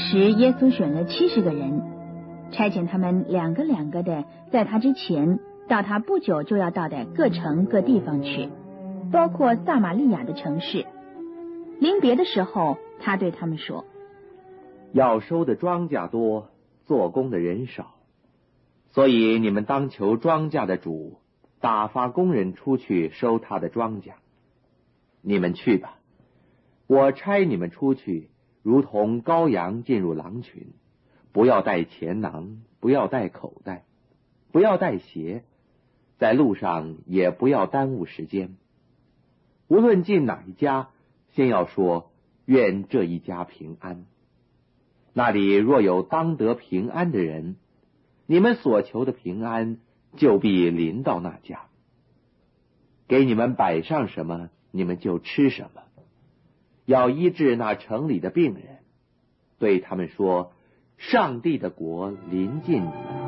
时耶稣选了70个人，差遣他们两个两个的，在他之前到他不久就要到的各城各地方去，包括撒玛利亚的城市。临别的时候，他对他们说： 要收的庄稼多，做工的人少，所以你们当求庄稼的主打发工人出去收他的庄稼。你们去吧，我差你们出去，如同羔羊进入狼群，不要带钱囊，不要带口袋，不要带鞋，在路上也不要耽误时间。无论进哪一家，先要说愿这一家平安。那里若有当得平安的人，你们所求的平安就必临到那家。给你们摆上什么，你们就吃什么。要医治那城里的病人，对他们说：上帝的国临近你们。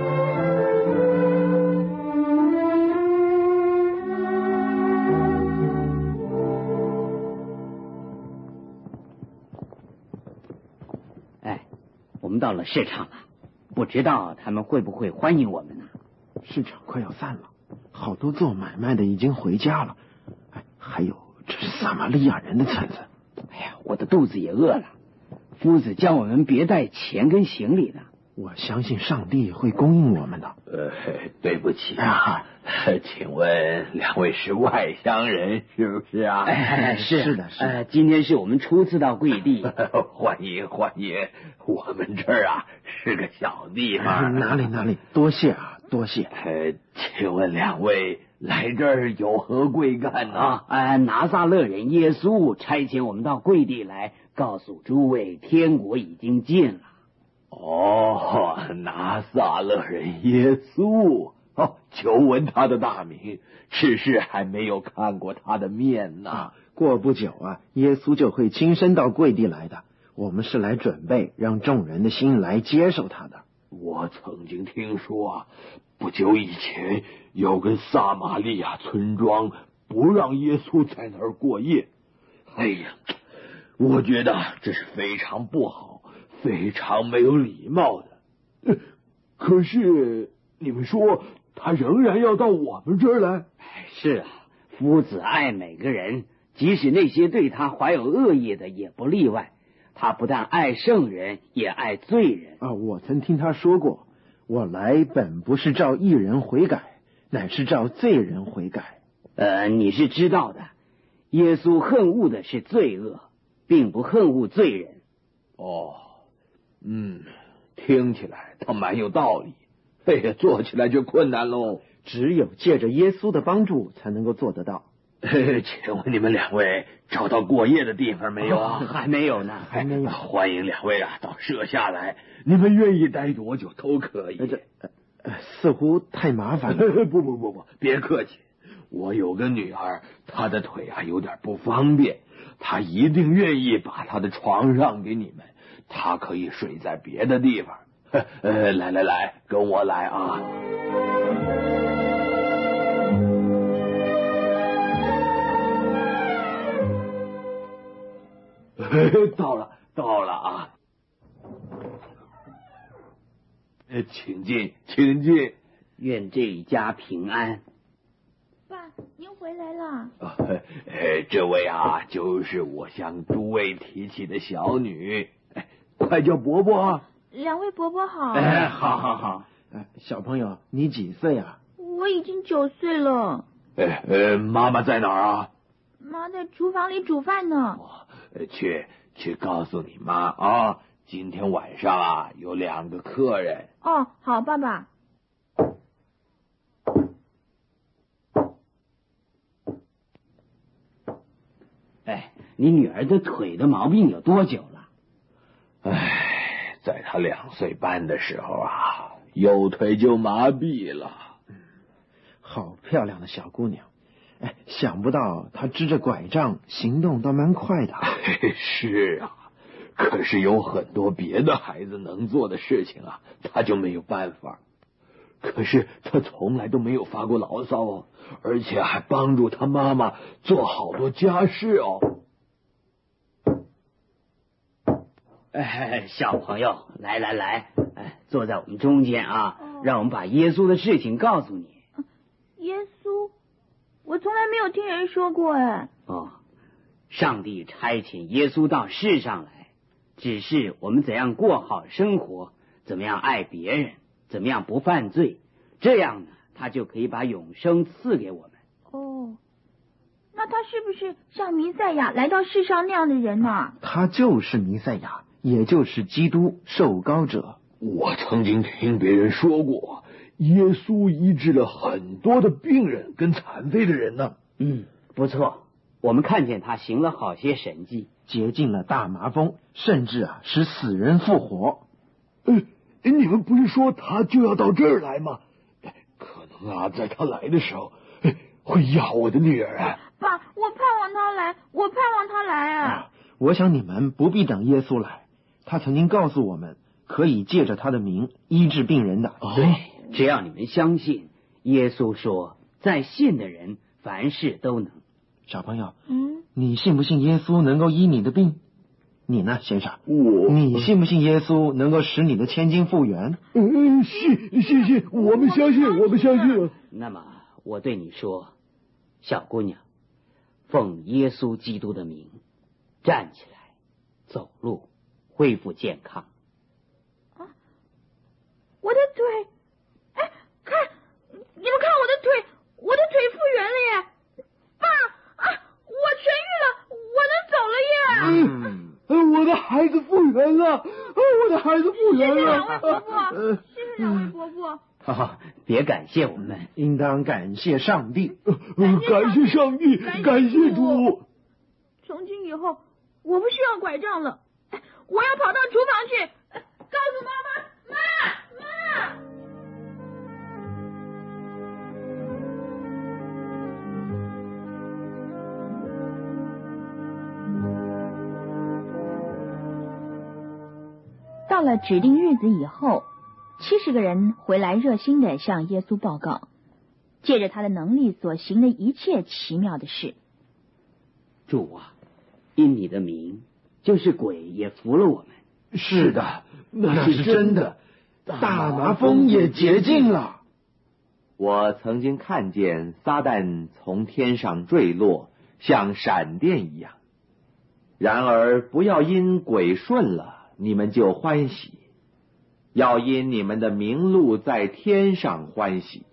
我们到了市场了，不知道他们会不会欢迎我们呢？ 市场快要散了，好多做买卖的已经回家了。还有这是撒玛利亚人的村子。 哎呀，我的肚子也饿了。夫子叫我们别带钱跟行李的。 我相信上帝会供应我们的。 对不起啊，请问两位是外乡人是不是啊？ 是的。今天是我们初次到贵地。 欢迎欢迎，我们这儿啊是个小地方。 哪里，多谢啊，多谢。 请问两位来这儿有何贵干呢？ 拿撒勒人耶稣差遣我们到贵地来，告诉诸位天国已经近了。 哦，拿撒勒人耶稣，久闻他的大名，只是还没有看过他的面呢。 过不久啊，耶稣就会亲身到贵地来的。我们是来准备让众人的心来接受他的。 我曾经听说啊，不久以前有个撒玛利亚村庄不让耶稣在那儿过夜。哎呀，我觉得这是非常不好，非常没有礼貌的。可是你们说他仍然要到我们这儿来？ 是啊，夫子爱每个人，即使那些对他怀有恶意的也不例外。他不但爱圣人，也爱罪人。 我曾听他说过，我来本不是照义人悔改，乃是照罪人悔改。 你是知道的，耶稣恨恶的是罪恶，并不恨恶罪人。 听起来他蛮有道理，做起来就困难喽。 只有借着耶稣的帮助才能够做得到。 请问你们两位找到过夜的地方没有啊？ 还没有呢， 还没有。 欢迎两位啊到舍下来，你们愿意待多久都可以。 似乎太麻烦了。 不，别客气。我有个女儿，她的腿啊有点不方便，她一定愿意把她的床让给你们，她可以睡在别的地方。来，跟我来啊！到了啊！请进。 愿这一家平安。 爸，您回来了。 这位啊，就是我向诸位提起的小女，快叫伯伯啊！ 两位伯伯好。 好。 小朋友，你几岁啊？ 我已经9岁了。 妈妈在哪儿啊？ 妈在厨房里煮饭呢。 去告诉你妈啊，今天晚上啊有2个客人。 好，爸爸。 你女儿的腿的毛病有多久了？ 在她2岁半的时候啊，右腿就麻痹了。 好漂亮的小姑娘。想不到她支着拐杖行动倒蛮快的。 是啊，可是有很多别的孩子能做的事情啊，她就没有办法。可是她从来都没有发过牢骚哦，而且还帮助她妈妈做好多家事哦。 小朋友，来，坐在我们中间啊，让我们把耶稣的事情告诉你。 耶稣，我从来没有听人说过哎。 上帝差遣耶稣到世上来，指示我们怎样过好生活，怎么样爱别人，怎么样不犯罪，这样呢，他就可以把永生赐给我们。 那他是不是像弥赛亚来到世上那样的人呢？ 他就是弥赛亚，也就是基督受膏者。 我曾经听别人说过，耶稣医治了很多的病人跟残废的人呢。 不错，我们看见他行了好些神迹， 洁净了大麻风，甚至使死人复活。 你们不是说他就要到这儿来吗？可能在他来的时候会要我的女儿啊。 爸，我盼望他来啊！ 我想你们不必等耶稣来，他曾经告诉我们，可以借着他的名医治病人的。 对，只要你们相信，耶稣说，在信的人凡事都能。 小朋友，你信不信耶稣能够医你的病？你呢，先生？你信不信耶稣能够使你的千金复原？ 信，我们相信。 那么我对你说，小姑娘，奉耶稣基督的名，站起来，走路，恢复健康。 我的腿，看，你们看我的腿复原了耶！爸，我痊愈了，我能走了耶！ 我的孩子复原了， 谢谢两位伯伯。 别感谢我们， 应当感谢上帝。 感谢上帝，感谢主。 从今以后，我不需要拐杖了，我要跑到厨房去，告诉妈妈。到了指定日子以后，70个人回来热心的向耶稣报告，借着他的能力所行的一切奇妙的事。 主啊，因你的名，就是鬼也服了我们。 是的，那是真的，大麻风也洁净了。 我曾经看见撒旦从天上坠落，像闪电一样。然而不要因鬼顺了，你们就欢喜，要因你们的名录在天上欢喜。